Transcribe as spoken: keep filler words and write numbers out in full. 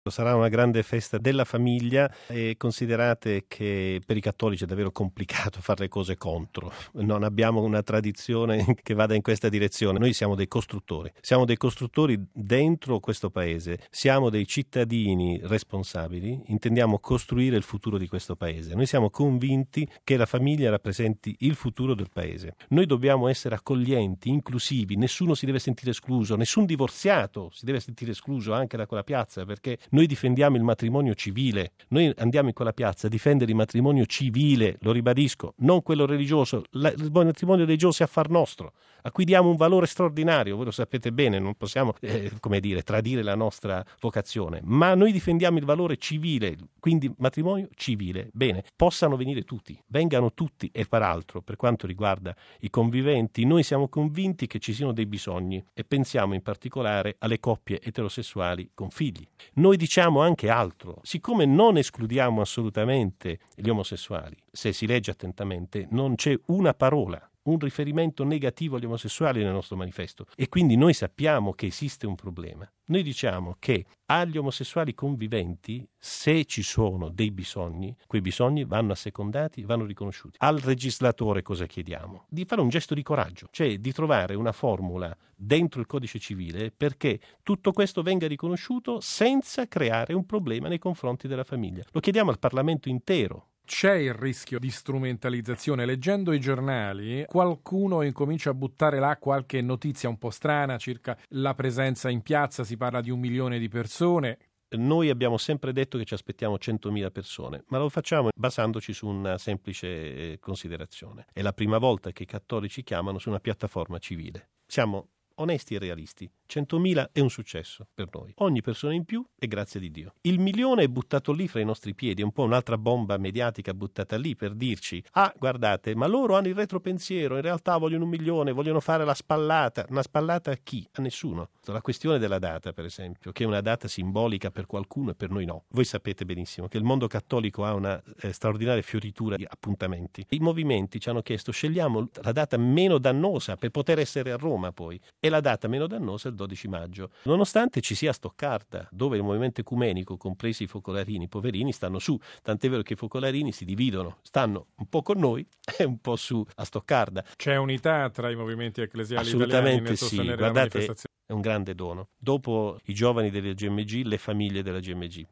Sarà una grande festa della famiglia e considerate che per i cattolici è davvero complicato fare le cose contro. Non abbiamo una tradizione che vada in questa direzione. Noi siamo dei costruttori, siamo dei costruttori dentro questo paese, siamo dei cittadini responsabili, intendiamo costruire il futuro di questo paese. Noi siamo convinti che la famiglia rappresenti il futuro del paese. Noi dobbiamo essere accoglienti, inclusivi, nessuno si deve sentire escluso, nessun divorziato si deve sentire escluso anche da quella piazza, perché noi difendiamo il matrimonio civile, noi andiamo in quella piazza a difendere il matrimonio civile, lo ribadisco, non quello religioso. La, il matrimonio religioso è affar nostro, a cui diamo un valore straordinario, voi lo sapete bene, non possiamo eh, come dire, tradire la nostra vocazione, ma noi difendiamo il valore civile, quindi matrimonio civile. Bene, possano venire tutti, vengano tutti, e peraltro per quanto riguarda i conviventi, noi siamo convinti che ci siano dei bisogni e pensiamo in particolare alle coppie eterosessuali con figli. Noi diciamo anche altro, siccome non escludiamo assolutamente gli omosessuali, se si legge attentamente non c'è una parola, un riferimento negativo agli omosessuali nel nostro manifesto, e quindi noi sappiamo che esiste un problema. Noi diciamo che agli omosessuali conviventi, se ci sono dei bisogni, quei bisogni vanno assecondati, vanno riconosciuti. Al legislatore cosa chiediamo? Di fare un gesto di coraggio, cioè di trovare una formula dentro il codice civile perché tutto questo venga riconosciuto senza creare un problema nei confronti della famiglia. Lo chiediamo al Parlamento intero. C'è il rischio di strumentalizzazione. Leggendo i giornali, qualcuno incomincia a buttare là qualche notizia un po' strana circa la presenza in piazza, si parla di un milione di persone. Noi abbiamo sempre detto che ci aspettiamo centomila persone, ma lo facciamo basandoci su una semplice considerazione. È la prima volta che i cattolici chiamano su una piattaforma civile. Siamo onesti e realisti. centomila è un successo per noi. Ogni persona in più è grazia di Dio. Il milione è buttato lì fra i nostri piedi, è un po' un'altra bomba mediatica buttata lì per dirci: ah, guardate, ma loro hanno il retropensiero, in realtà vogliono un milione, vogliono fare la spallata. Una spallata a chi? A nessuno. La questione della data, per esempio, che è una data simbolica per qualcuno e per noi no. Voi sapete benissimo che il mondo cattolico ha una eh, straordinaria fioritura di appuntamenti. I movimenti ci hanno chiesto: scegliamo la data meno dannosa per poter essere a Roma poi, e la data meno dannosa è il dodici maggio, nonostante ci sia Stoccarda, dove il movimento ecumenico, compresi i focolarini, i poverini, stanno su, tant'è vero che i focolarini si dividono, stanno un po' con noi e un po' su a Stoccarda. C'è unità tra i movimenti ecclesiali assolutamente italiani nel sì, sostenere guardate, la manifestazione? È un grande dono. Dopo i giovani della G M G, le famiglie della G M G.